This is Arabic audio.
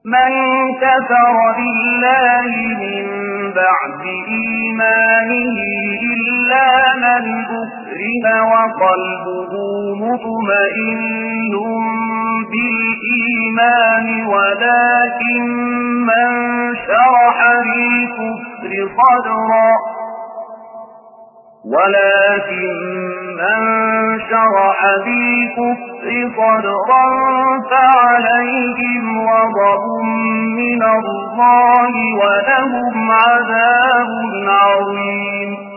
من كفر بالله من بعد إيمانه إلا من أكره وقلبه مطمئن بالإيمان ولكن من شرح بالكفر صدرا فعليهم غضب من الله ولهم عذاب عظيم.